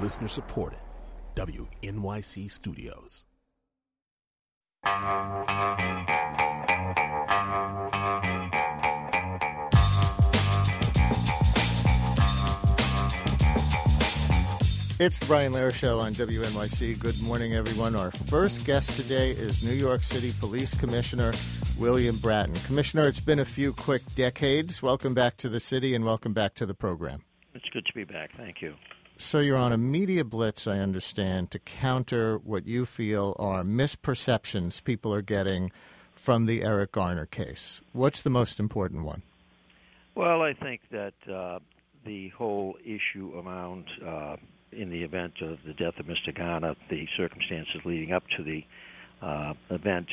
Listener supported. WNYC Studios. It's the Brian Lehrer Show on WNYC. Good morning, everyone. Our first guest today is New York City Police Commissioner William Bratton. Commissioner, it's been a few quick decades. Welcome back to the city and welcome back to the program. It's good to be back. Thank you. So you're on a media blitz, I understand, to counter what you feel are misperceptions people are getting from the Eric Garner case. What's the most important one? Well, I think that the whole issue around, in the event of the death of Mr. Garner, the circumstances leading up to the event,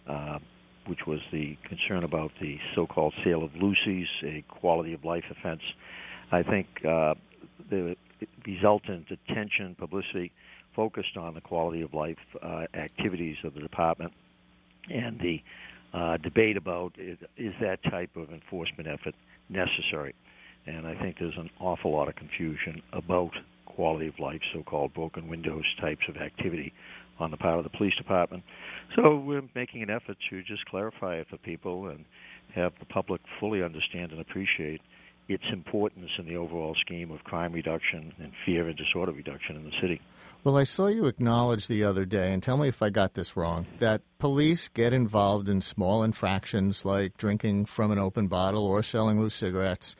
which was the concern about the so-called sale of Lucy's, a quality of life offense. I think the resultant attention, publicity, focused on the quality of life activities of the department and the debate about is that type of enforcement effort necessary. And I think there's an awful lot of confusion about quality of life, so-called broken windows types of activity on the part of the police department. So we're making an effort to just clarify it for people and have the public fully understand and appreciate its importance in the overall scheme of crime reduction and fear and disorder reduction in the city. Well, I saw you acknowledge the other day, and tell me if I got this wrong, that police get involved in small infractions like drinking from an open bottle or selling loose cigarettes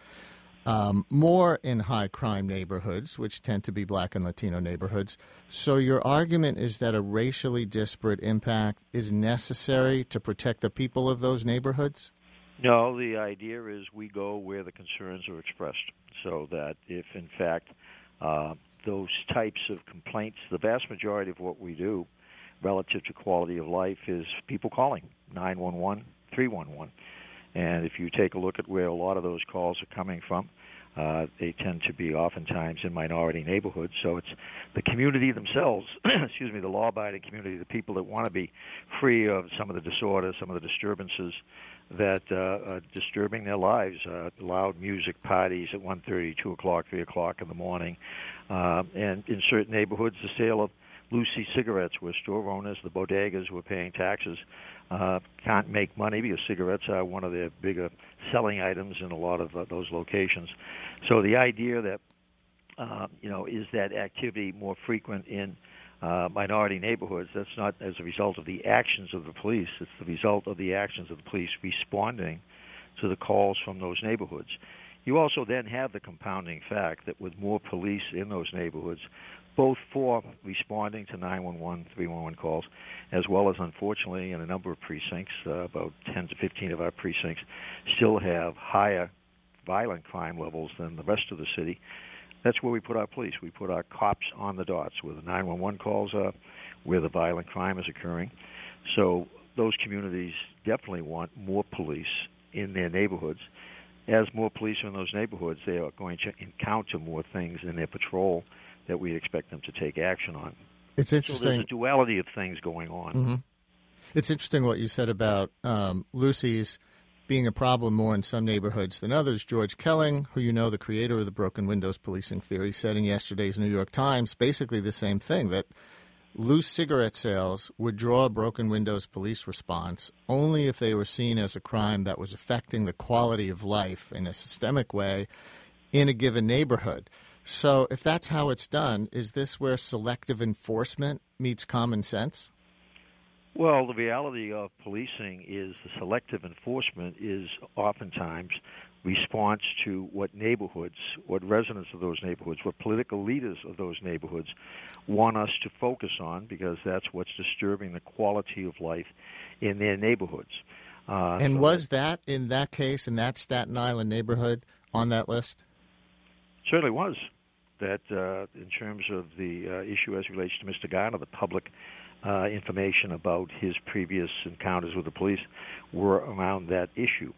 more in high-crime neighborhoods, which tend to be Black and Latino neighborhoods. So your argument is that a racially disparate impact is necessary to protect the people of those neighborhoods? No, the idea is we go where the concerns are expressed, so that if, in fact, those types of complaints, the vast majority of what we do relative to quality of life is people calling 911, 311. And if you take a look at where a lot of those calls are coming from, they tend to be oftentimes in minority neighborhoods. So it's the community themselves, the law-abiding community, the people that want to be free of some of the disorder, some of the disturbances that are disturbing their lives, loud music parties at 1:30, 2 o'clock, 3 o'clock in the morning, and in certain neighborhoods, the sale of Lucy cigarettes, where store owners, the bodegas who are paying taxes, can't make money because cigarettes are one of their bigger selling items in a lot of those locations. So the idea that, is that activity more frequent in minority neighborhoods, that's not as a result of the actions of the police. It's the result of the actions of the police responding to the calls from those neighborhoods. You also then have the compounding fact that with more police in those neighborhoods, both for responding to 911, 311 calls, as well as, unfortunately, in a number of precincts, about 10 to 15 of our precincts still have higher violent crime levels than the rest of the city. That's where we put our police. We put our cops on the dots where the 911 calls are, where the violent crime is occurring. So those communities definitely want more police in their neighborhoods. As more police are in those neighborhoods, they are going to encounter more things in their patrol that we expect them to take action on. It's interesting. So there's a duality of things going on. Mm-hmm. It's interesting what you said about Lucy's being a problem more in some neighborhoods than others. George Kelling, who you know, the creator of the broken windows policing theory, said in yesterday's New York Times basically the same thing, that loose cigarette sales would draw a broken windows police response only if they were seen as a crime that was affecting the quality of life in a systemic way in a given neighborhood. So if that's how it's done, is this where selective enforcement meets common sense? Well, the reality of policing is the selective enforcement is oftentimes response to what neighborhoods, what residents of those neighborhoods, what political leaders of those neighborhoods want us to focus on, because that's what's disturbing the quality of life in their neighborhoods. And was that, in that case, in that Staten Island neighborhood, on that list? Certainly was. That in terms of the issue as relates to Mr. Garner, the public information about his previous encounters with the police were around that issue.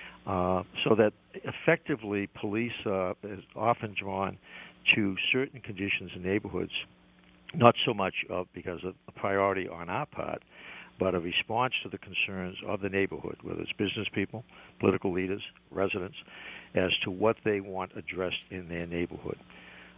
So that effectively police is often drawn to certain conditions in neighborhoods, not so much because of a priority on our part, but a response to the concerns of the neighborhood, whether it's business people, political leaders, residents, as to what they want addressed in their neighborhood.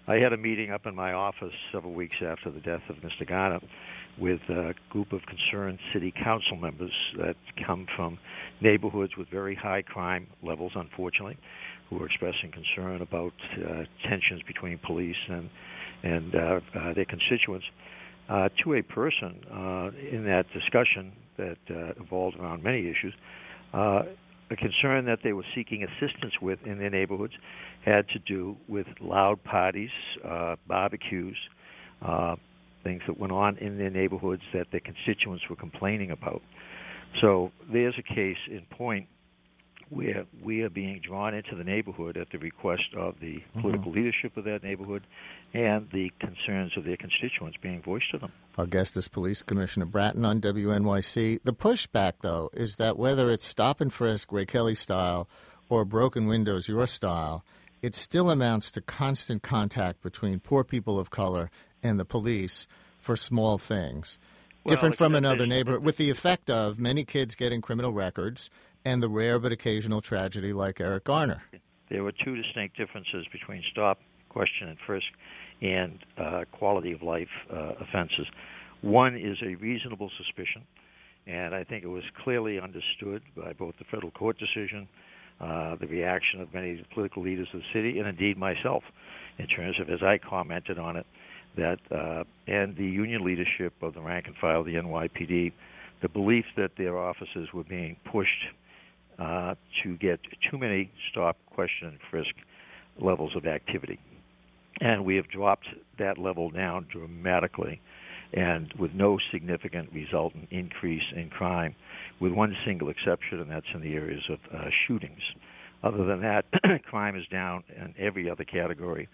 I had a meeting up in my office several weeks after the death of Mr. Garner with a group of concerned city council members that come from neighborhoods with very high crime levels, unfortunately, who are expressing concern about tensions between police and their constituents. To a person in that discussion that evolved around many issues, a concern that they were seeking assistance with in their neighborhoods had to do with loud parties, barbecues, things that went on in their neighborhoods that their constituents were complaining about. So there's a case in point where we are being drawn into the neighborhood at the request of the political leadership of that neighborhood and the concerns of their constituents being voiced to them. Our guest is Police Commissioner Bratton on WNYC. The pushback, though, is that whether it's stop and frisk, Ray Kelly style, or broken windows, your style, it still amounts to constant contact between poor people of color and the police for small things. Different from another neighborhood, with the effect of many kids getting criminal records and the rare but occasional tragedy like Eric Garner. There were two distinct differences between stop, question, and frisk and quality of life offenses. One is a reasonable suspicion, and I think it was clearly understood by both the federal court decision, the reaction of many political leaders of the city, and indeed myself, in terms of, as I commented on it, that and the union leadership of the rank and file of the NYPD, the belief that their officers were being pushed to get too many stop, question, and frisk levels of activity. And we have dropped that level down dramatically and with no significant resultant increase in crime, with one single exception, and that's in the areas of shootings. Other than that, crime is down in every other category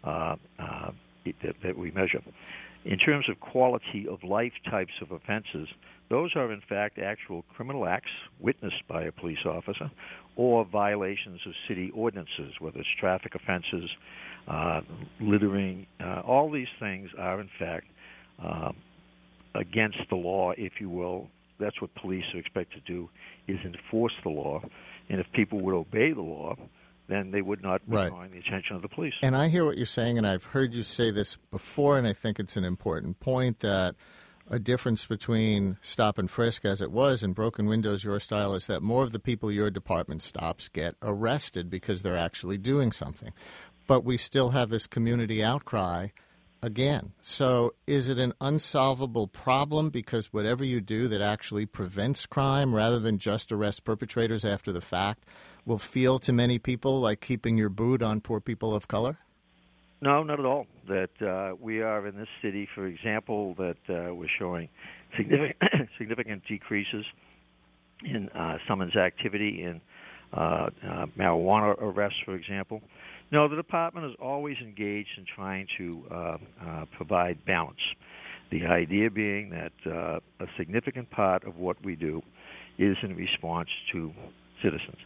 that we measure. In terms of quality of life types of offenses, those are in fact actual criminal acts witnessed by a police officer or violations of city ordinances, whether it's traffic offenses, littering. All these things are in fact against the law, if you will. That's what police are expected to do, is enforce the law. And if people would obey the law, then they would not be drawing the attention of the police. And I hear what you're saying, and I've heard you say this before, and I think it's an important point that a difference between stop and frisk, as it was, and broken windows, your style, is that more of the people your department stops get arrested because they're actually doing something. But we still have this community outcry again. So is it an unsolvable problem because whatever you do that actually prevents crime rather than just arrest perpetrators after the fact will feel to many people like keeping your boot on poor people of color? No, not at all. That we are in this city, for example, that we're showing significant decreases in summons activity, in marijuana arrests, for example. No, the department is always engaged in trying to provide balance. The idea being that a significant part of what we do is in response to citizens.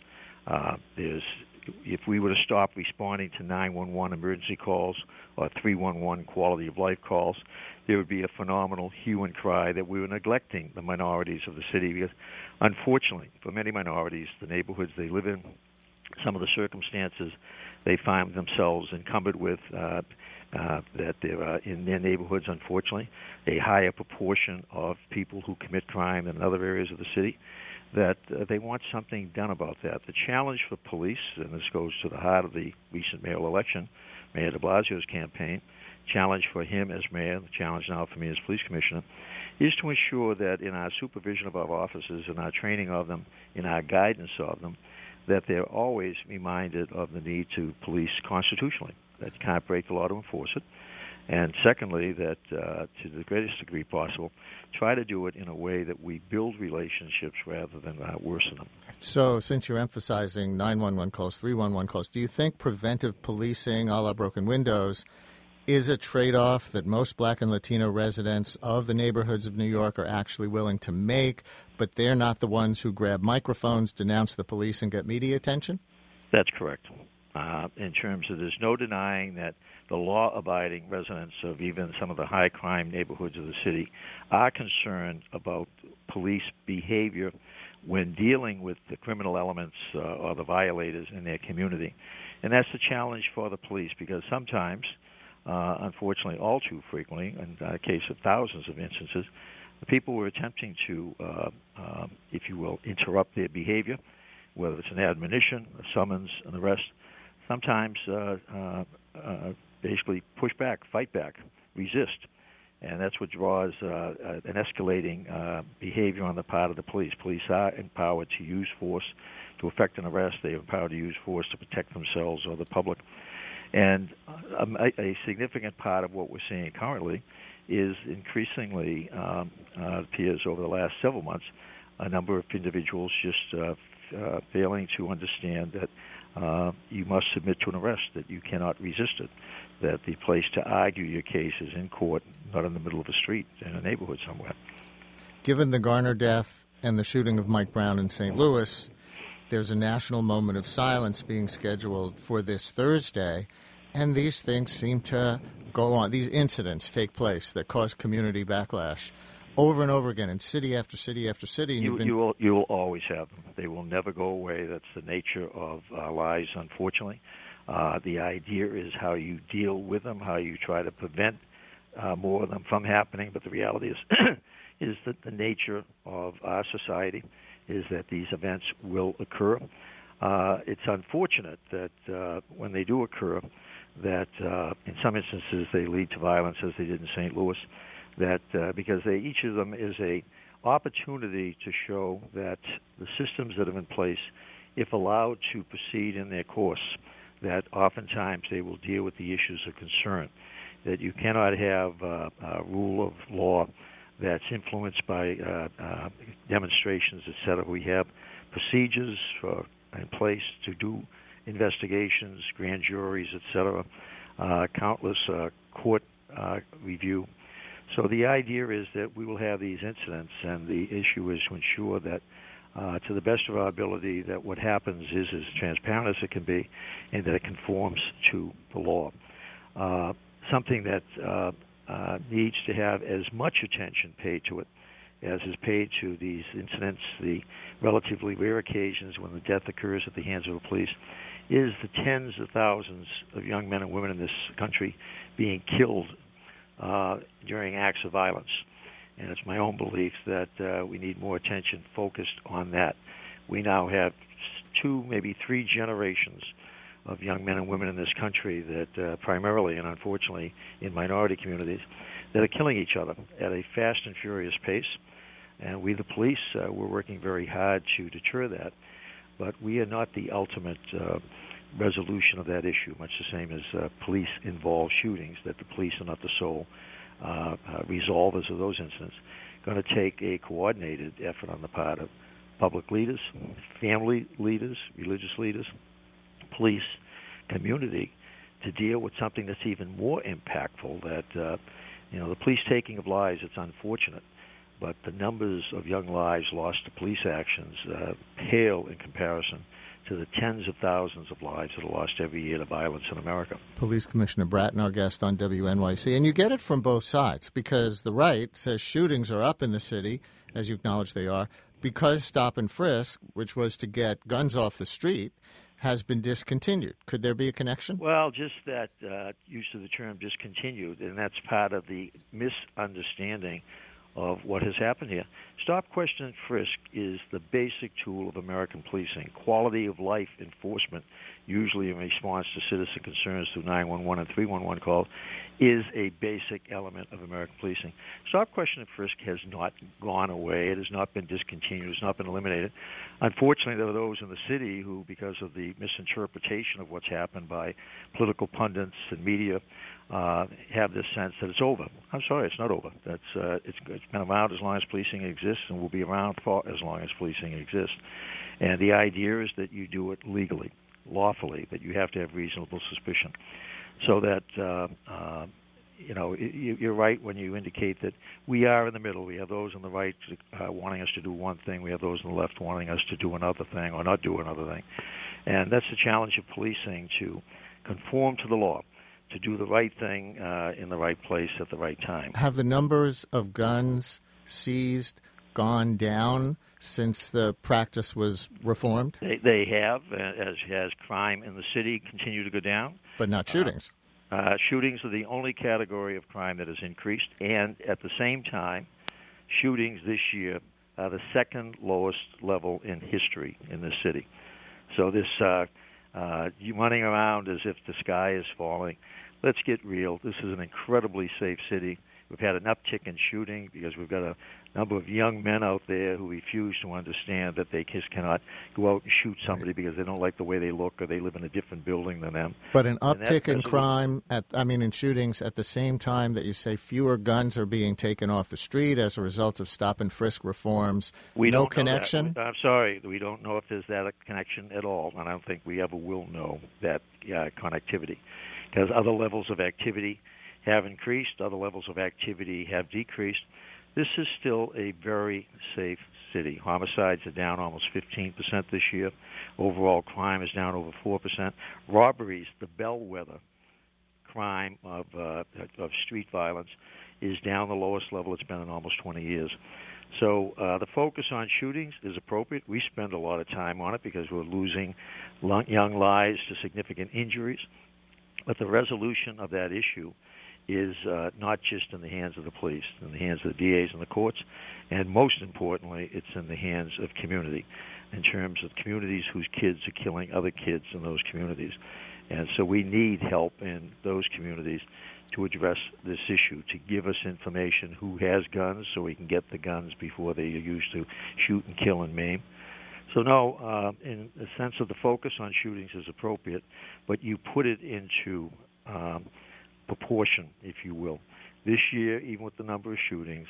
If we were to stop responding to 911 emergency calls or 311 quality of life calls, there would be a phenomenal hue and cry that we were neglecting the minorities of the city because, unfortunately, for many minorities, the neighborhoods they live in, some of the circumstances they find themselves encumbered with, that there are in their neighborhoods, unfortunately, a higher proportion of people who commit crime than in other areas of the city, that they want something done about that. The challenge for police, and this goes to the heart of the recent mayoral election, Mayor de Blasio's campaign, challenge for him as mayor, the challenge now for me as police commissioner, is to ensure that in our supervision of our officers, in our training of them, in our guidance of them, that they're always reminded of the need to police constitutionally, that you can't break the law to enforce it. And secondly, that to the greatest degree possible, try to do it in a way that we build relationships rather than worsen them. So since you're emphasizing 911 calls, 311 calls, do you think preventive policing, a la broken windows, is a trade-off that most Black and Latino residents of the neighborhoods of New York are actually willing to make, but they're not the ones who grab microphones, denounce the police, and get media attention? That's correct. In terms of there's no denying that the law-abiding residents of even some of the high-crime neighborhoods of the city are concerned about police behavior when dealing with the criminal elements or the violators in their community. And that's the challenge for the police because sometimes unfortunately, all too frequently, in the case of thousands of instances, the people were attempting to, if you will, interrupt their behavior, whether it's an admonition, a summons, an arrest, sometimes basically push back, fight back, resist. And that's what draws an escalating behavior on the part of the police. Police are empowered to use force to effect an arrest. They are empowered to use force to protect themselves or the public. And a significant part of what we're seeing currently is increasingly, appears over the last several months, a number of individuals just failing to understand that you must submit to an arrest, that you cannot resist it, that the place to argue your case is in court, not in the middle of a street in a neighborhood somewhere. Given the Garner death and the shooting of Mike Brown in St. Louis, there's a national moment of silence being scheduled for this Thursday, and these things seem to go on. These incidents take place that cause community backlash over and over again in city after city after city. And you will always have them. They will never go away. That's the nature of our lives, unfortunately. The idea is how you deal with them, how you try to prevent more of them from happening. But the reality is, is that the nature of our society is that these events will occur. It's unfortunate that when they do occur, that in some instances they lead to violence, as they did in St. Louis. That because each of them is a opportunity to show that the systems that are in place, if allowed to proceed in their course, that oftentimes they will deal with the issues of concern. That you cannot have a rule of law that's influenced by demonstrations, etc. We have procedures in place to do investigations, grand juries, etc., countless court review. So the idea is that we will have these incidents, and the issue is to ensure that, to the best of our ability, that what happens is as transparent as it can be, and that it conforms to the law. Something that needs to have as much attention paid to it as is paid to these incidents, the relatively rare occasions when the death occurs at the hands of the police, is the tens of thousands of young men and women in this country being killed during acts of violence. And it's my own belief that we need more attention focused on that. We now have 2, maybe 3 generations of young men and women in this country that primarily and unfortunately in minority communities that are killing each other at a fast and furious pace. And we, the police, we're working very hard to deter that. But we are not the ultimate resolution of that issue, much the same as police-involved shootings, that the police are not the sole resolvers of those incidents. Going to take a coordinated effort on the part of public leaders, family leaders, religious leaders, police, community, to deal with something that's even more impactful, that, the police taking of lives, it's unfortunate, but the numbers of young lives lost to police actions pale in comparison to the tens of thousands of lives that are lost every year to violence in America. Police Commissioner Bratton, our guest on WNYC. And you get it from both sides, because the right says shootings are up in the city, as you acknowledge they are, because stop and frisk, which was to get guns off the street, has been discontinued. Could there be a connection? Well, just that use of the term discontinued, and that's part of the misunderstanding of what has happened here. Stop, question, and frisk is the basic tool of American policing. Quality of life enforcement, usually in response to citizen concerns through 911 and 311 calls, is a basic element of American policing. Stop, question, and frisk has not gone away. It has not been discontinued. It has not been eliminated. Unfortunately, there are those in the city who, because of the misinterpretation of what's happened by political pundits and media, have this sense that it's over. I'm sorry, it's not over. It's been around as long as policing exists, and will be around for as long as policing exists. And the idea is that you do it legally, lawfully, but you have to have reasonable suspicion. So that, you're right when you indicate that we are in the middle. We have those on the right wanting us to do one thing. We have those on the left wanting us to do another thing or not do another thing. And that's the challenge of policing, to conform to the law, to do the right thing in the right place at the right time. Have the numbers of guns seized gone down since the practice was reformed? They have, as has crime in the city continued to go down. But not shootings. Shootings are the only category of crime that has increased, and at the same time, shootings this year are the second lowest level in history in this city. So this you running around as if the sky is falling. Let's get real. This is an incredibly safe city. We've had an uptick in shooting because we've got a number of young men out there who refuse to understand that they just cannot go out and shoot somebody because they don't like the way they look or they live in a different building than them. But an uptick in crime, in shootings, at the same time that you say fewer guns are being taken off the street as a result of stop and frisk reforms. No connection? I'm sorry. We don't know if there's that connection at all, and I don't think we ever will know that connectivity. Because other levels of activity have increased, other levels of activity have decreased. This is still a very safe city. Homicides are down almost 15% this year. Overall crime is down over 4%. Robberies, the bellwether crime of street violence, is down the lowest level it's been in almost 20 years. So the focus on shootings is appropriate. We spend a lot of time on it because we're losing young lives to significant injuries. But the resolution of that issue is not just in the hands of the police, in the hands of the DAs and the courts, and most importantly, it's in the hands of community, in terms of communities whose kids are killing other kids in those communities. And so we need help in those communities to address this issue, to give us information who has guns so we can get the guns before they are used to shoot and kill and maim. So no, in the sense of the focus on shootings is appropriate, but you put it into proportion, if you will. This year, even with the number of shootings,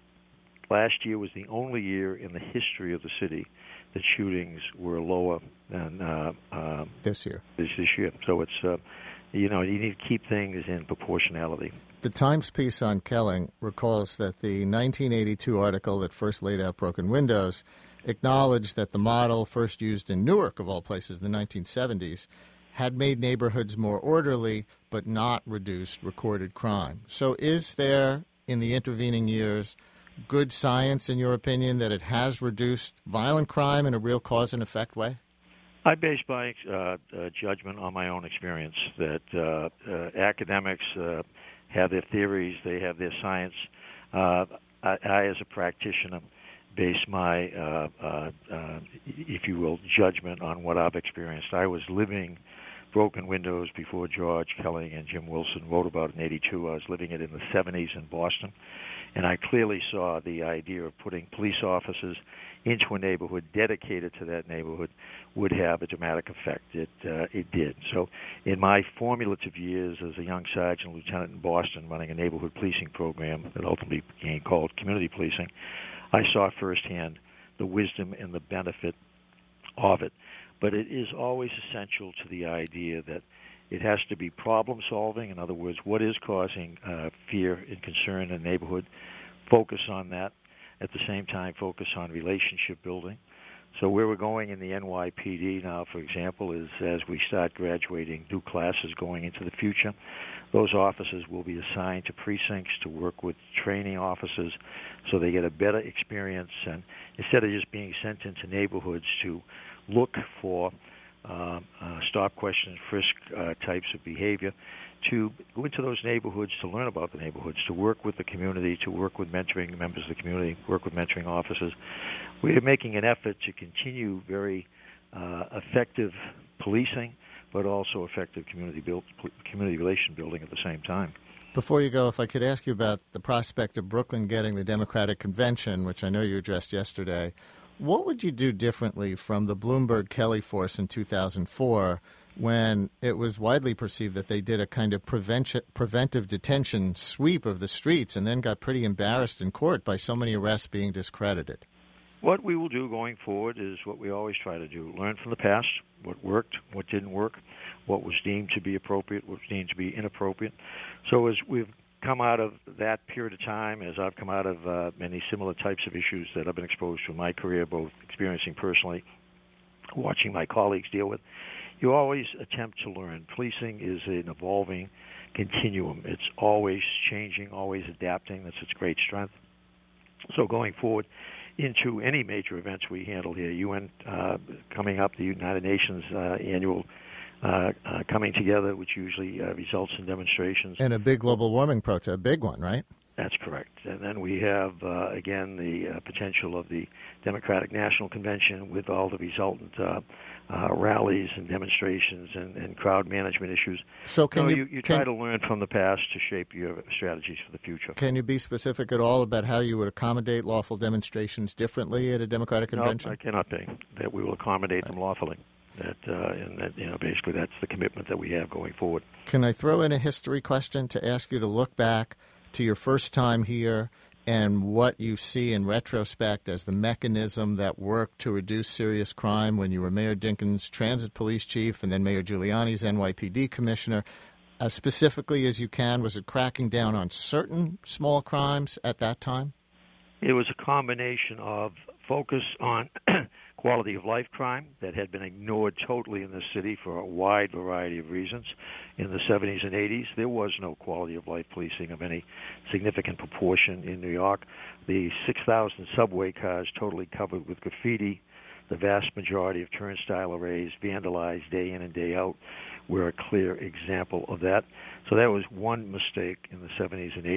last year was the only year in the history of the city that shootings were lower than this year. This year. So it's you need to keep things in proportionality. The Times piece on Kelling recalls that the 1982 article that first laid out broken windows acknowledged that the model first used in Newark, of all places, in the 1970s, had made neighborhoods more orderly but not reduced recorded crime. So is there, in the intervening years, good science, in your opinion, that it has reduced violent crime in a real cause and effect way? I base my judgment on my own experience, that academics have their theories, they have their science. I as a practitioner, base my, if you will, judgment on what I've experienced. I was living broken windows before George Kelling and Jim Wilson wrote about it in 82. I was living it in the 70s in Boston, and I clearly saw the idea of putting police officers into a neighborhood dedicated to that neighborhood would have a dramatic effect. It did. So in my formative years as a young sergeant lieutenant in Boston running a neighborhood policing program that ultimately became called community policing, I saw firsthand the wisdom and the benefit of it. But it is always essential to the idea that it has to be problem-solving. In other words, what is causing fear and concern in the neighborhood? Focus on that. At the same time, focus on relationship building. So where we're going in the NYPD now, for example, is as we start graduating new classes going into the future, those officers will be assigned to precincts to work with training officers so they get a better experience. And instead of just being sent into neighborhoods to look for stop, question, frisk types of behavior, to go into those neighborhoods to learn about the neighborhoods, to work with the community, to work with mentoring members of the community, work with mentoring officers. We are making an effort to continue very effective policing, but also effective community relation building at the same time. Before you go, if I could ask you about the prospect of Brooklyn getting the Democratic Convention, which I know you addressed yesterday, what would you do differently from the Bloomberg-Kelly force in 2004 when it was widely perceived that they did a kind of preventive detention sweep of the streets and then got pretty embarrassed in court by so many arrests being discredited? What we will do going forward is what we always try to do, learn from the past, what worked, what didn't work, what was deemed to be appropriate, what was deemed to be inappropriate. So as we've come out of that period of time, as I've come out of many similar types of issues that I've been exposed to in my career, both experiencing personally, watching my colleagues deal with, you always attempt to learn. Policing is an evolving continuum. It's always changing, always adapting. That's its great strength. So going forward into any major events we handle here, UN coming up, the United Nations annual coming together, which usually results in demonstrations. And a big global warming protest, a big one, right? That's correct. And then we have, again, the potential of the Democratic National Convention with all the resultant rallies and demonstrations and crowd management issues. So you try to learn from the past to shape your strategies for the future. Can you be specific at all about how you would accommodate lawful demonstrations differently at a Democratic convention? No, I cannot be. That we will accommodate them lawfully. Basically that's the commitment that we have going forward. Can I throw in a history question to ask you to look back to your first time here and what you see in retrospect as the mechanism that worked to reduce serious crime when you were Mayor Dinkins' transit police chief and then Mayor Giuliani's NYPD commissioner? As specifically as you can, was it cracking down on certain small crimes at that time? It was a combination of focus on quality of life crime that had been ignored totally in the city for a wide variety of reasons. In the 70s and 80s, there was no quality of life policing of any significant proportion in New York. The 6,000 subway cars totally covered with graffiti, the vast majority of turnstile arrays vandalized day in and day out, were a clear example of that. So that was one mistake in the 70s and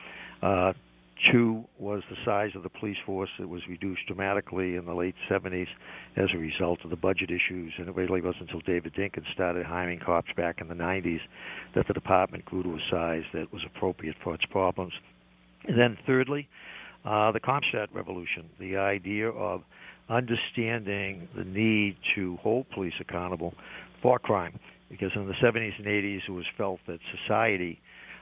80s. Two was the size of the police force. It was reduced dramatically in the late 70s as a result of the budget issues, and it really wasn't until David Dinkins started hiring cops back in the 90s that the department grew to a size that was appropriate for its problems. And then thirdly, the CompStat revolution, the idea of understanding the need to hold police accountable for crime, because in the 70s and 80s it was felt that society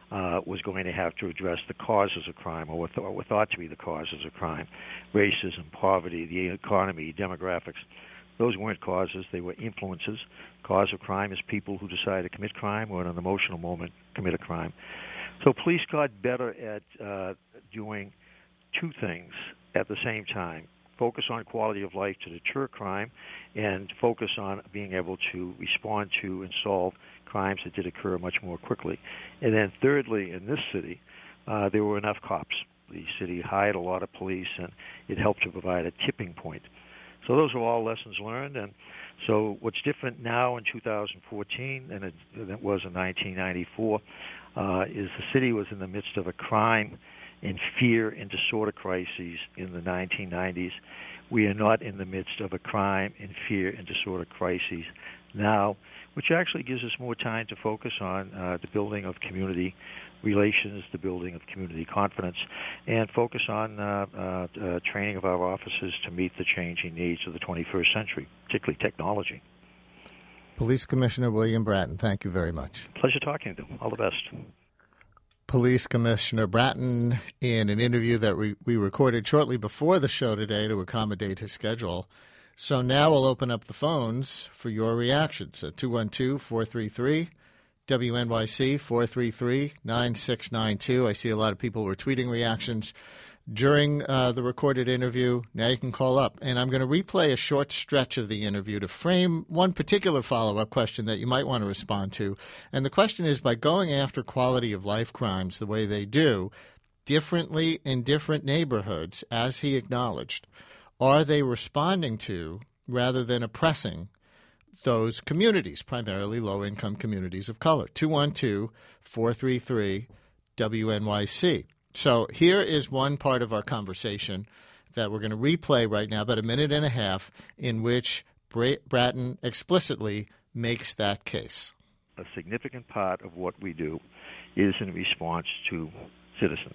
was going to have to address the causes of crime, or what were thought to be the causes of crime: racism, poverty, the economy, demographics. Those weren't causes, they were influences. Cause of crime is people who decide to commit crime or in an emotional moment commit a crime. So police got better at doing two things at the same time: focus on quality of life to deter crime, and focus on being able to respond to and solve crimes that did occur much more quickly. And then thirdly, in this city, there were enough cops. The city hired a lot of police, and it helped to provide a tipping point. So those are all lessons learned. And so what's different now in 2014 than it was in 1994 is the city was in the midst of a crime and fear and disorder crises in the 1990s. We are not in the midst of a crime and fear and disorder crises now, which actually gives us more time to focus on the building of community relations, the building of community confidence, and focus on training of our officers to meet the changing needs of the 21st century, particularly technology. Police Commissioner William Bratton, thank you very much. Pleasure talking to you. All the best. Police Commissioner Bratton in an interview that we recorded shortly before the show today to accommodate his schedule. So now we'll open up the phones for your reactions at 212-433-WNYC, 433-9692. I see a lot of people were tweeting reactions during the recorded interview. Now you can call up. And I'm going to replay a short stretch of the interview to frame one particular follow-up question that you might want to respond to. And the question is, by going after quality of life crimes the way they do, differently in different neighborhoods, as he acknowledged, are they responding to, rather than oppressing, those communities, primarily low-income communities of color? 212-433-WNYC. So here is one part of our conversation that we're going to replay right now, about a minute and a half, in which Bratton explicitly makes that case. A significant part of what we do is in response to citizens.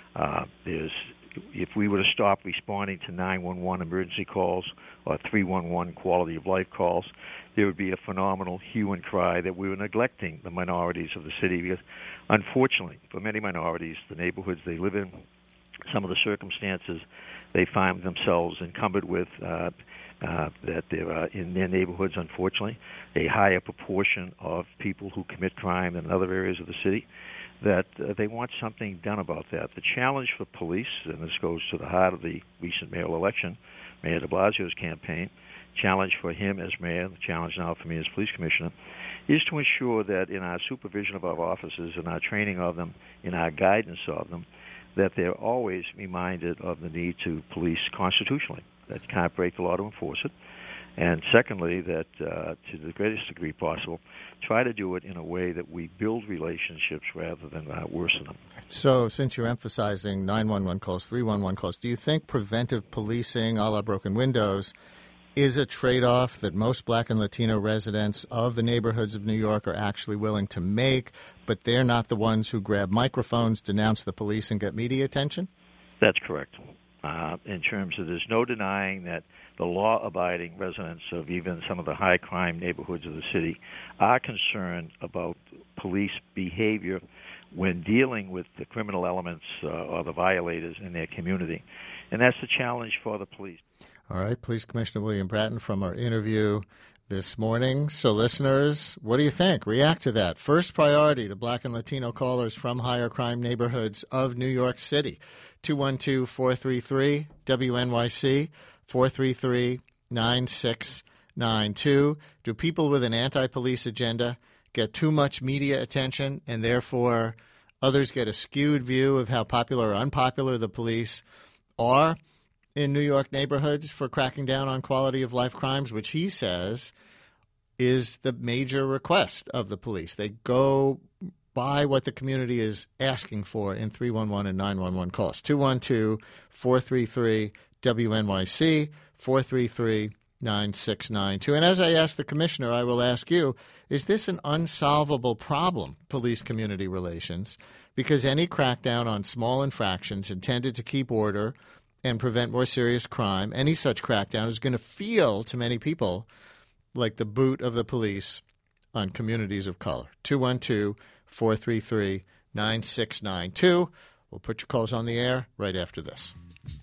If we were to stop responding to 911 emergency calls or 311 quality of life calls, there would be a phenomenal hue and cry that we were neglecting the minorities of the city, because unfortunately for many minorities, the neighborhoods they live in, some of the circumstances they find themselves encumbered with, that there are in their neighborhoods, unfortunately, a higher proportion of people who commit crime than in other areas of the city, that they want something done about that. The challenge for police, and this goes to the heart of the recent mayoral election, Mayor de Blasio's campaign, challenge for him as mayor, the challenge now for me as police commissioner, is to ensure that in our supervision of our officers, in our training of them, in our guidance of them, that they're always reminded of the need to police constitutionally. That you can't break the law to enforce it. And secondly, that to the greatest degree possible, try to do it in a way that we build relationships rather than worsen them. So since you're emphasizing 911 calls, 311 calls, do you think preventive policing, a la broken windows, is a trade-off that most Black and Latino residents of the neighborhoods of New York are actually willing to make, but they're not the ones who grab microphones, denounce the police, and get media attention? That's correct. In terms of there's no denying that the law-abiding residents of even some of the high-crime neighborhoods of the city are concerned about police behavior when dealing with the criminal elements or the violators in their community. And that's the challenge for the police. All right, Police Commissioner William Bratton from our interview this morning. So, listeners, what do you think? React to that. First priority to Black and Latino callers from higher crime neighborhoods of New York City. 212-433-WNYC, 433-9692. Do people with an anti-police agenda get too much media attention and therefore others get a skewed view of how popular or unpopular the police are in New York neighborhoods for cracking down on quality of life crimes, which he says is the major request of the police? They go by what the community is asking for in 311 and 911 calls. 212-433-WNYC, 433-9692. And as I asked the commissioner, I will ask you, is this an unsolvable problem, police-community relations? Because any crackdown on small infractions intended to keep order and prevent more serious crime, any such crackdown is going to feel to many people like the boot of the police on communities of color. 212-433-9692. We'll put your calls on the air right after this.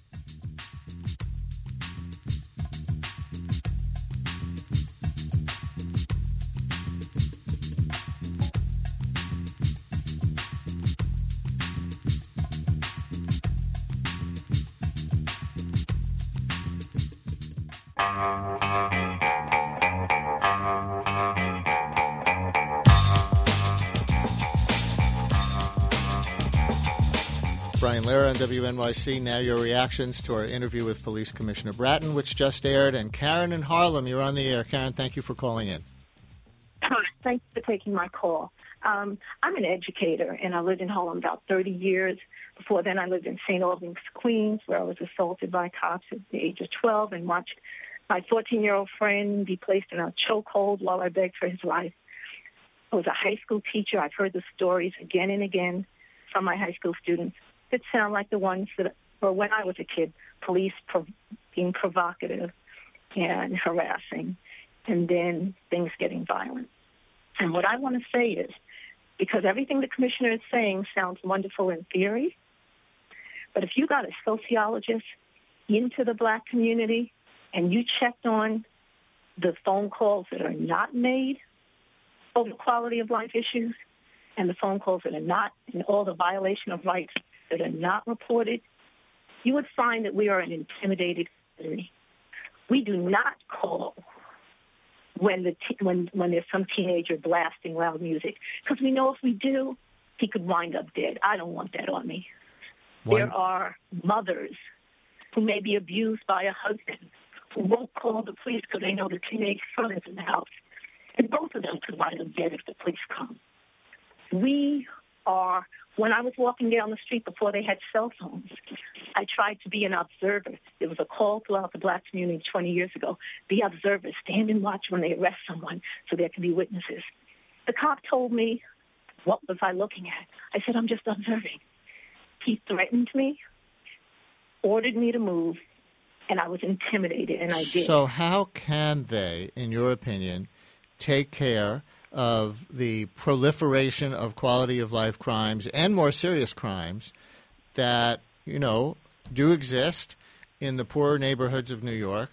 Brian Lehrer on WNYC. Now your reactions to our interview with Police Commissioner Bratton, which just aired. And Karen in Harlem, you're on the air. Karen, thank you for calling in. Thanks for taking my call. I'm an educator, and I lived in Harlem about 30 years. Before then, I lived in St. Albans, Queens, where I was assaulted by cops at the age of 12 and watched my 14-year-old friend be placed in a chokehold while I begged for his life. I was a high school teacher. I've heard the stories again and again from my high school students that sound like the ones that were when I was a kid, police being provocative and harassing, and then things getting violent. And what I want to say is, because everything the commissioner is saying sounds wonderful in theory, but if you got a sociologist into the Black community and you checked on the phone calls that are not made over quality of life issues and the phone calls that are not, and all the violation of rights that are not reported, you would find that we are an intimidated community. We do not call when there's some teenager blasting loud music, because we know if we do, he could wind up dead. I don't want that on me. There are mothers who may be abused by a husband who won't call the police because they know the teenage son is in the house. And both of them could wind up dead if the police come. When I was walking down the street before they had cell phones, I tried to be an observer. There was a call throughout the Black community 20 years ago. Be observers, stand and watch when they arrest someone so there can be witnesses. The cop told me, what was I looking at? I said, I'm just observing. He threatened me, ordered me to move, and I was intimidated, and I did. So how can they, in your opinion, take care of the proliferation of quality of life crimes and more serious crimes that, do exist in the poorer neighborhoods of New York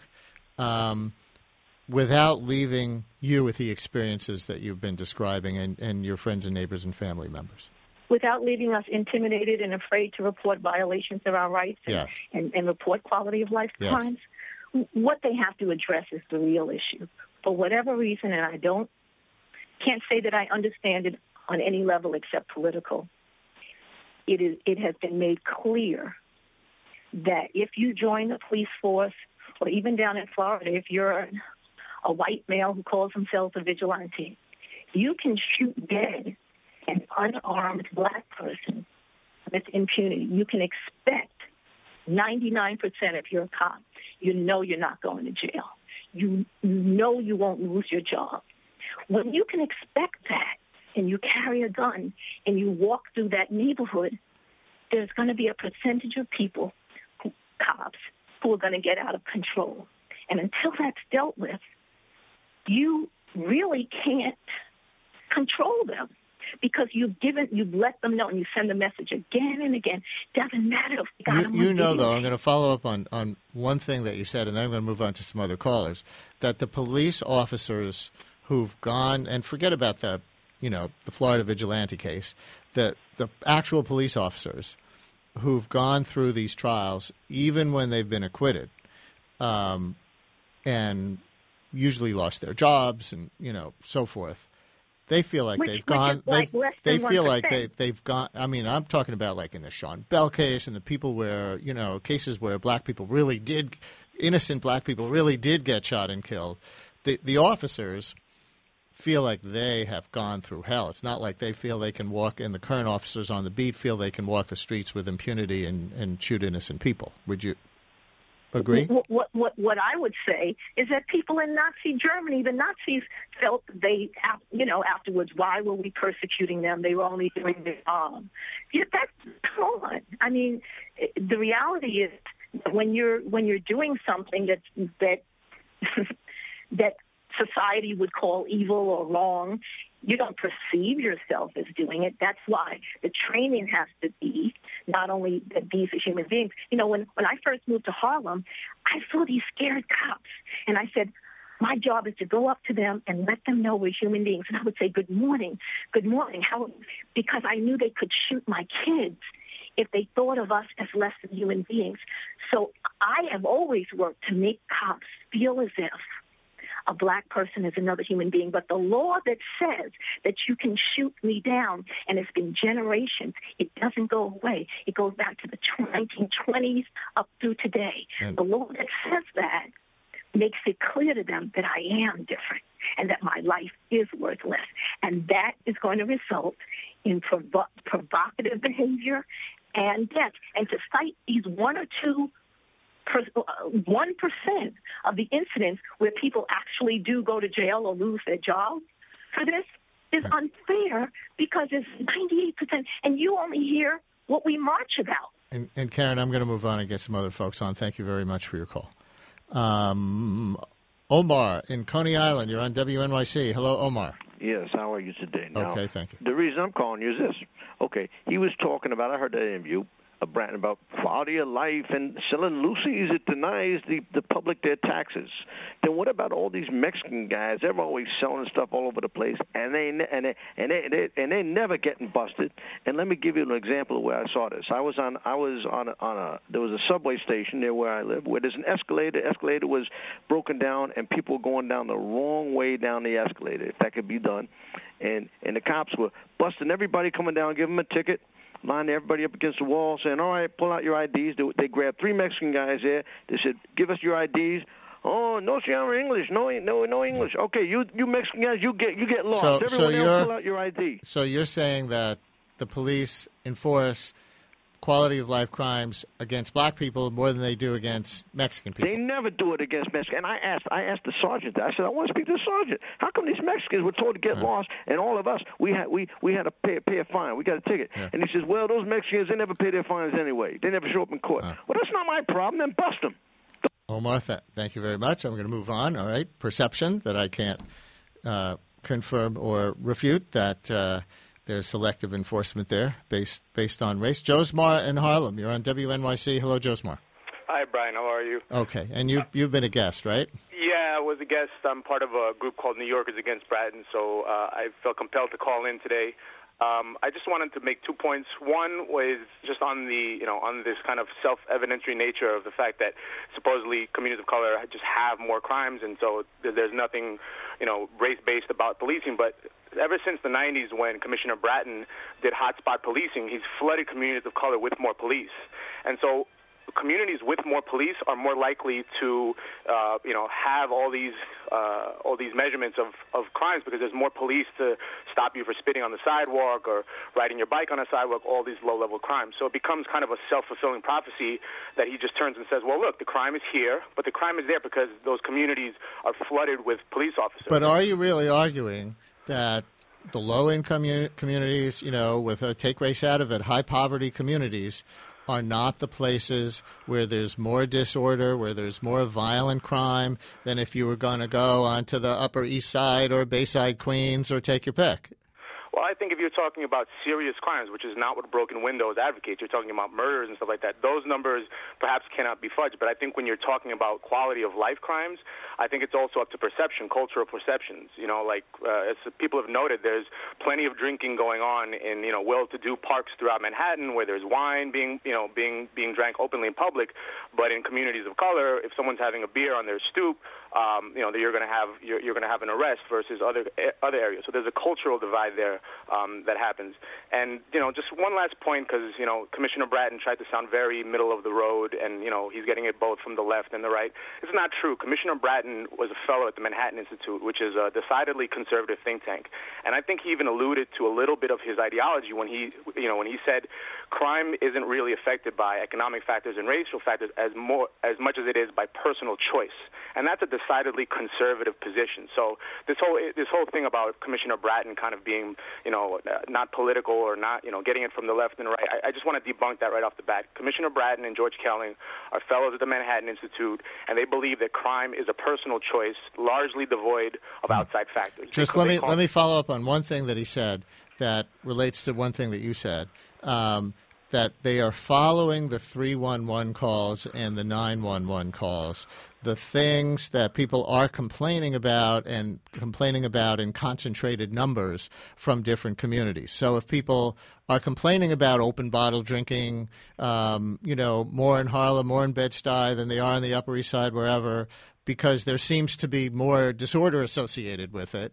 without leaving you with the experiences that you've been describing and your friends and neighbors and family members? Without leaving us intimidated and afraid to report violations of our rights and report quality of life crimes? What they have to address is the real issue. For whatever reason, and I can't say that I understand it on any level except political, it has been made clear that if you join the police force, or even down in Florida, if you're a white male who calls himself a vigilante. You can shoot dead an unarmed black person with impunity. You can expect 99% if you're a cop, you know you're not going to jail. You know you won't lose your job. When you can expect that and you carry a gun and you walk through that neighborhood, there's going to be a percentage of people, cops, who are going to get out of control. And until that's dealt with, you really can't control them because you've let them know and you send a message again and again. Doesn't matter if you got them on though, video. I'm going to follow up on one thing that you said, and then I'm going to move on to some other callers, that the police officers who've gone, and forget about the Florida vigilante case, the actual police officers who've gone through these trials, even when they've been acquitted, and usually lost their jobs and, so forth. They feel like they've gone. They feel like they've gone. I mean, I'm talking about like in the Sean Bell case and the people where cases where innocent black people really did get shot and killed. The officers feel like they have gone through hell. It's not like they feel they can walk, and the current officers on the beat feel they can walk the streets with impunity and shoot innocent people. Would you agree? What I would say is that people in Nazi Germany, the Nazis felt afterwards, why were we persecuting them? They were only doing their job. Come on. I mean, the reality is when you're doing something that society would call evil or wrong, you don't perceive yourself as doing it. That's why the training has to be not only that these are human beings. When I first moved to Harlem, I saw these scared cops, and I said, my job is to go up to them and let them know we're human beings. And I would say, good morning, because I knew they could shoot my kids if they thought of us as less than human beings. So I have always worked to make cops feel as if a black person is another human being. But the law that says that you can shoot me down, and it's been generations, it doesn't go away. It goes back to the 1920s up through today. The law that says that makes it clear to them that I am different and that my life is worthless. And that is going to result in provocative behavior and death. And to cite these 1% of the incidents where people actually do go to jail or lose their jobs for this is unfair because it's 98%, and you only hear what we march about. And Karen, I'm going to move on and get some other folks on. Thank you very much for your call. Omar in Coney Island, you're on WNYC. Hello, Omar. Yes, how are you today? Now, okay, thank you. The reason I'm calling you is this. Okay, he was talking about, I heard that interview, Bratton, about quality of life and selling Lucy's. It denies the public their taxes. Then what about all these Mexican guys? They're always selling stuff all over the place, and they never getting busted. And let me give you an example of where I saw this. I was on there was a subway station near where I live where there's an escalator. The escalator was broken down, and people were going down the wrong way down the escalator. If that could be done, and the cops were busting everybody coming down, giving them a ticket. Line everybody up against the wall, saying, all right, pull out your IDs. They grabbed 3 Mexican guys there. They said, give us your IDs. Oh, no English. No English. Okay, you Mexican guys, you get lost. Everyone else pull out your ID. So you're saying that the police enforce quality of life crimes against black people more than they do against Mexican people? They never do it against Mexicans. And I asked the sergeant. I said, I want to speak to the sergeant. How come these Mexicans were told to get lost, and all of us we had to pay a fine? We got a ticket. Yeah. And he says, well, those Mexicans, they never pay their fines anyway. They never show up in court. Well, that's not my problem. Then bust them. Omar, thank you very much. I'm going to move on. All right, perception that I can't confirm or refute that. There's selective enforcement there based on race. Josmar in Harlem, you're on WNYC. Hello, Josmar. Hi, Brian. How are you? Okay, and you've been a guest, right? Yeah, I was a guest. I'm part of a group called New Yorkers Against Bratton, so I felt compelled to call in today. I just wanted to make 2 points. One was just on on this kind of self-evidentiary nature of the fact that supposedly communities of color just have more crimes, and so there's nothing, race-based about policing. But ever since the 90s, when Commissioner Bratton did hotspot policing, he's flooded communities of color with more police. And so communities with more police are more likely to, have all these measurements of crimes because there's more police to stop you for spitting on the sidewalk or riding your bike on a sidewalk, all these low-level crimes. So it becomes kind of a self-fulfilling prophecy that he just turns and says, well, look, the crime is here, but the crime is there because those communities are flooded with police officers. But are you really arguing that the low-income communities, with take race out of it, high-poverty communities, are not the places where there's more disorder, where there's more violent crime than if you were going to go onto the Upper East Side or Bayside, Queens, or take your pick? Well, I think if you're talking about serious crimes, which is not what Broken Windows advocates, you're talking about murders and stuff like that, those numbers perhaps cannot be fudged. But I think when you're talking about quality of life crimes, I think it's also up to perception, cultural perceptions. As people have noted, there's plenty of drinking going on in, well-to-do parks throughout Manhattan where there's wine being drank openly in public. But in communities of color, if someone's having a beer on their stoop, you're going to have an arrest versus other areas. So there's a cultural divide there that happens. And just one last point, because Commissioner Bratton tried to sound very middle of the road, and he's getting it both from the left and the right. It's not true. Commissioner Bratton was a fellow at the Manhattan Institute, which is a decidedly conservative think tank, and I think he even alluded to a little bit of his ideology when he said crime isn't really affected by economic factors and racial factors as much as it is by personal choice, and that's a decidedly conservative position. So this whole thing about Commissioner Bratton kind of being not political or not getting it from the left and the right, I just want to debunk that right off the bat. Commissioner Bratton and George Kelling are fellows at the Manhattan Institute, and they believe that crime is a personal choice, largely devoid of outside factors. Just let me follow up on one thing that he said that relates to one thing that you said. That they are following the 311 calls and the 911 calls, the things that people are complaining about in concentrated numbers from different communities. So if people are complaining about open bottle drinking, more in Harlem, more in Bed-Stuy than they are on the Upper East Side, wherever, because there seems to be more disorder associated with it,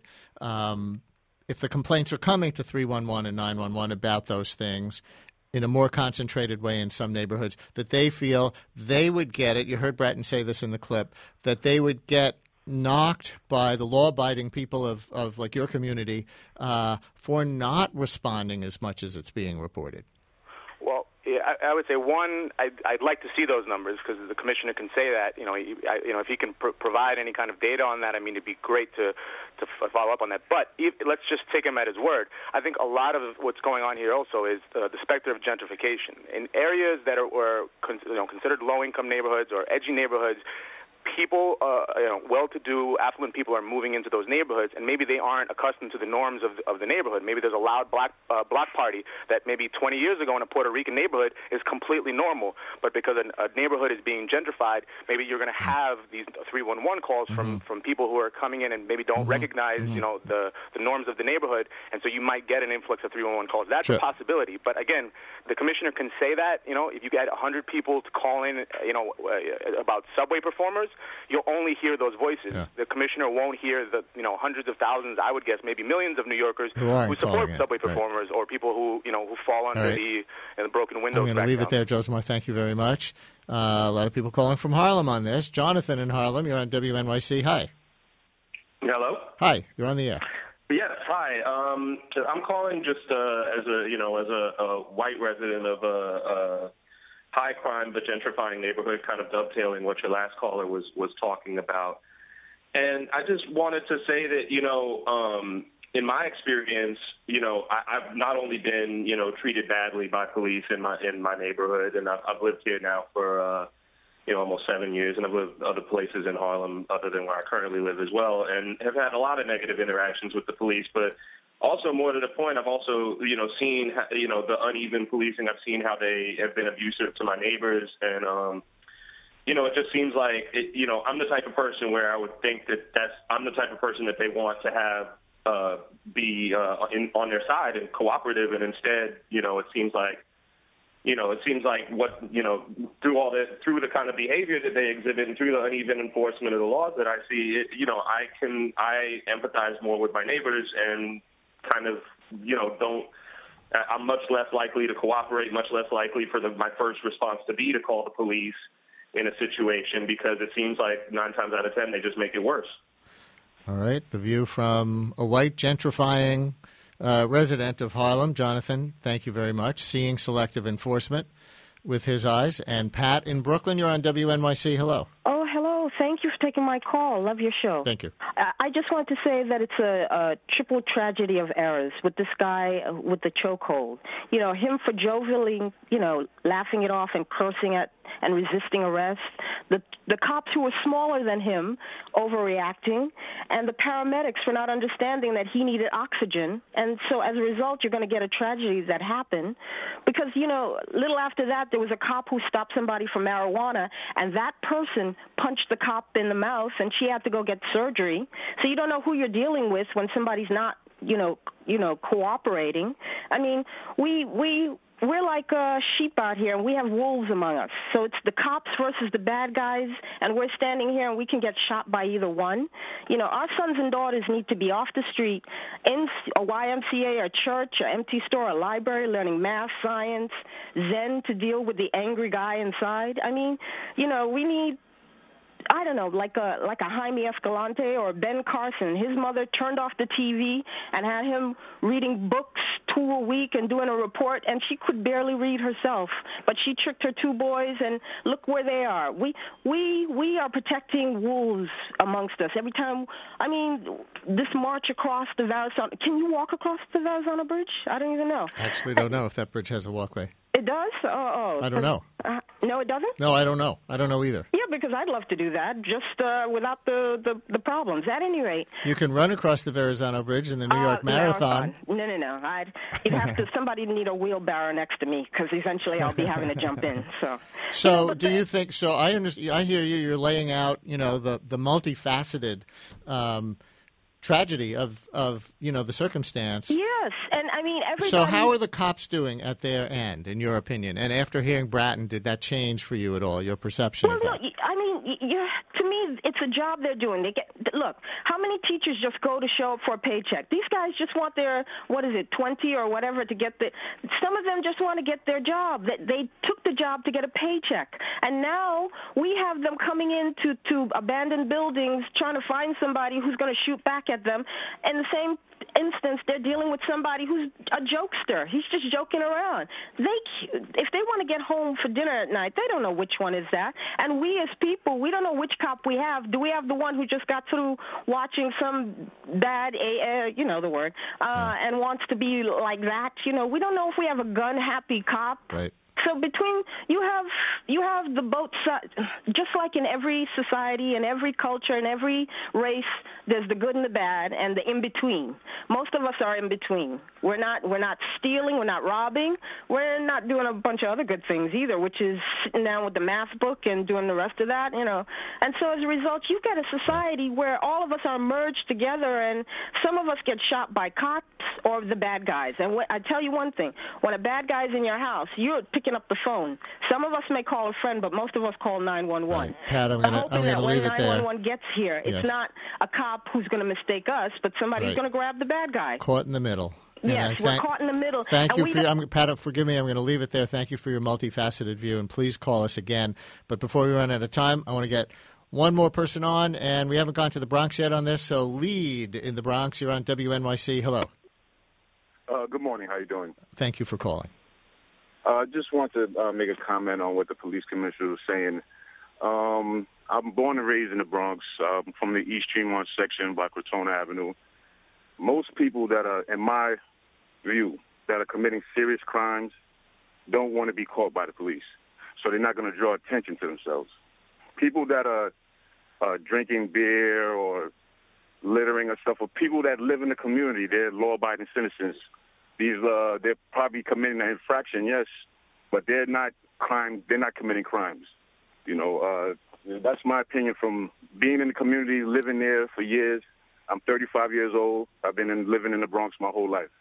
if the complaints are coming to 311 and 911 about those things, in a more concentrated way in some neighborhoods, that they feel they would get it. You heard Bratton say this in the clip, that they would get knocked by the law-abiding people of like your community for not responding as much as it's being reported. Well, I would say one, I'd like to see those numbers because the commissioner can say that. If he can provide any kind of data on that, it'd be great to follow up on that. But let's just take him at his word. I think a lot of what's going on here also is the specter of gentrification in areas that were considered low-income neighborhoods or edgy neighborhoods. People, well-to-do, affluent people are moving into those neighborhoods, and maybe they aren't accustomed to the norms of the neighborhood. Maybe there's a loud block party that maybe 20 years ago in a Puerto Rican neighborhood is completely normal, but because a neighborhood is being gentrified, maybe you're going to have these 311 calls from people who are coming in and maybe don't recognize, the norms of the neighborhood, and so you might get an influx of 311 calls. That's a possibility. But again, the commissioner can say that, if you get 100 people to call in, about subway performers, you'll only hear those voices. Yeah. The commissioner won't hear the hundreds of thousands, I would guess maybe millions of New Yorkers who support subway performers or people who who fall under the broken windows. I'm going to leave it there, Josimar. Thank you very much. A lot of people calling from Harlem on this. Jonathan in Harlem, you're on WNYC. Hi. Hello. Hi. You're on the air. Yes. Hi. I'm calling just as a white resident of a high crime but gentrifying neighborhood, kind of dovetailing what your last caller was talking about. And I just wanted to say that, in my experience, I've not only been, treated badly by police in my neighborhood, and I've lived here now for, almost 7 years, and I've lived other places in Harlem other than where I currently live as well, and have had a lot of negative interactions with the police, but also, more to the point, I've also, seen, the uneven policing. I've seen how they have been abusive to my neighbors. And, it just seems like, I'm the type of person where I would think I'm the type of person that they want to have be on their side and cooperative. And instead, it seems like what, through the kind of behavior that they exhibit and through the uneven enforcement of the laws that I see, I empathize more with my neighbors and kind of, don't I'm much less likely to cooperate, much less likely for my first response to be to call the police in a situation, because it seems like 9 times out of 10 they just make it worse. All right, the view from a white gentrifying resident of Harlem. Jonathan, thank you very much. Seeing selective enforcement with his eyes. And Pat in Brooklyn, you're on WNYC. Hello. Oh, hello. Thank you for taking my call. Love your show. Thank you. I just want to say that it's a triple tragedy of errors with this guy with the chokehold. You know, him for jovially, laughing it off and cursing at and resisting arrest. The cops who were smaller than him overreacting, and the paramedics for not understanding that he needed oxygen. And so as a result, you're going to get a tragedy that happened. Because, a little after that, there was a cop who stopped somebody for marijuana, and that person punched the cop in the mouth, and she had to go get surgery. So you don't know who you're dealing with when somebody's not, cooperating. I mean, we're like sheep out here, and we have wolves among us. So it's the cops versus the bad guys, and we're standing here, and we can get shot by either one. Our sons and daughters need to be off the street in a YMCA, a church, an empty store, a library, learning math, science, Zen to deal with the angry guy inside. I mean, we need, I don't know, like a Jaime Escalante or Ben Carson. His mother turned off the TV and had him reading books 2 a week and doing a report, and she could barely read herself. But she tricked her 2 boys, and look where they are. We are protecting wolves amongst us. Every time, I mean, this march across the Verrazano. Can you walk across the Verrazano Bridge? I don't even know. Actually, don't know if that bridge has a walkway. It does? Oh. I don't know. No, it doesn't? No, I don't know. I don't know either. Yeah, because I'd love to do that, just without the problems. At any rate, you can run across the Verrazano Bridge in the New York Marathon. No. You'd have to. Somebody need a wheelbarrow next to me, because eventually I'll be having to jump in. So do you think? So I understand. I hear you. You're laying out, the multifaceted tragedy of the circumstance. Yes, and I mean everybody. So how are the cops doing at their end, in your opinion? And after hearing Bratton, did that change for you at all? Your perception of that? Look, I mean, to me, it's a job they're doing. Look, how many teachers just go to show up for a paycheck? These guys just want their 20 or whatever to get the. Some of them just want to get their job. They took the job to get a paycheck, and now we have them coming into abandoned buildings trying to find somebody who's going to shoot back at them. In the same instance, they're dealing with somebody who's a jokester. He's just joking around. If they want to get home for dinner at night, they don't know which one is that. And we as people, we don't know which cop we have. Do we have the one who just got through watching some bad, the word, and wants to be like that? We don't know if we have a gun-happy cop. Right. So between you have the both sides, just like in every society, in every culture, in every race, there's the good and the bad and the in between. Most of us are in between. We're not stealing, we're not robbing, we're not doing a bunch of other good things either, which is sitting down with the math book and doing the rest of that, And so as a result, you've got a society where all of us are merged together, and some of us get shot by cops or the bad guys. And I tell you one thing: when a bad guy's in your house, you're picking up the phone. Some of us may call a friend, but most of us call 911. Right. Pat, I'm going to leave it there. When 911 gets here, it's not a cop who's going to mistake us, but somebody who's going to grab the bad guy. Caught in the middle. Yes, we're caught in the middle. Thank you Pat, forgive me, I'm going to leave it there. Thank you for your multifaceted view, and please call us again. But before we run out of time, I want to get one more person on, and we haven't gone to the Bronx yet on this, so Lead in the Bronx. You're on WNYC. Hello. Good morning. How you doing? Thank you for calling. I just want to make a comment on what the police commissioner was saying. I'm born and raised in the Bronx, from the East Tremont section by Crotona Avenue. Most people that are, in my view, that are committing serious crimes don't want to be caught by the police, so they're not going to draw attention to themselves. People that are drinking beer or littering or stuff, or people that live in the community, they're law-abiding citizens. They're probably committing an infraction, yes, but they're not committing crimes. That's my opinion from being in the community, living there for years. I'm 35 years old. I've been living in the Bronx my whole life.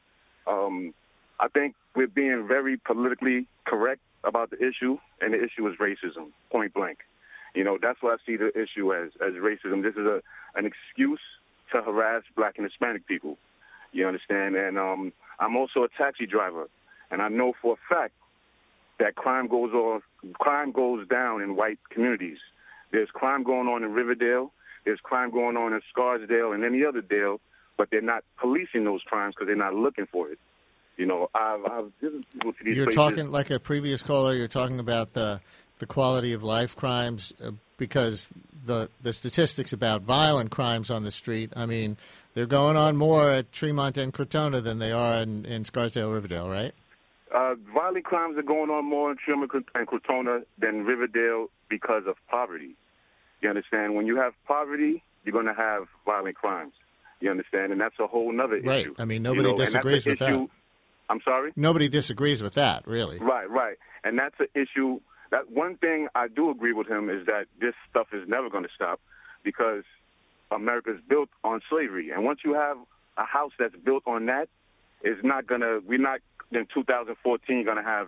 I think we're being very politically correct about the issue, and the issue is racism, point blank. That's what I see the issue as racism. This is an excuse to harass black and Hispanic people. You understand? And I'm also a taxi driver. And I know for a fact that crime goes down in white communities. There's crime going on in Riverdale. There's crime going on in Scarsdale and any other Dale, but they're not policing those crimes because they're not looking for it. You know, I've visited these You're places. talking, like a previous caller, you're talking about the quality of life crimes because the statistics about violent crimes on the street, I mean, they're going on more at Tremont and Crotona than they are in Scarsdale, Riverdale, right? Violent crimes are going on more in Tremont and Crotona than Riverdale because of poverty. You understand? When you have poverty, you're going to have violent crimes. You understand? And that's a whole other issue. Right. I mean, nobody disagrees with that. I'm sorry? Nobody disagrees with that, really. Right. And that's an issue. That one thing I do agree with him is that this stuff is never going to stop because America's built on slavery. And once you have a house that's built on that, we're not in 2014 going to have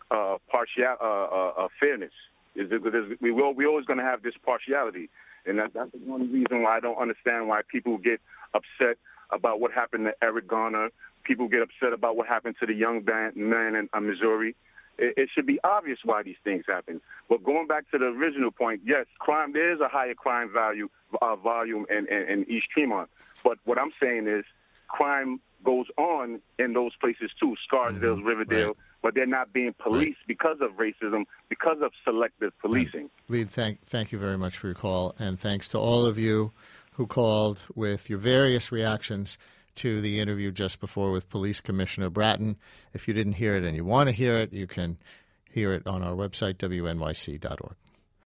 fairness. We're always going to have this partiality. And that's one reason why I don't understand why people get upset about what happened to Eric Garner. People get upset about what happened to the young man in Missouri. It should be obvious why these things happen. But going back to the original point, yes, there is a higher crime volume in East Tremont. But what I'm saying is crime goes on in those places too, Scarsdale, Riverdale, right. But they're not being policed because of racism, because of selective policing. Reed, thank you very much for your call, and thanks to all of you who called with your various reactions to the interview just before with Police Commissioner Bratton. If you didn't hear it and you want to hear it, you can hear it on our website, wnyc.org.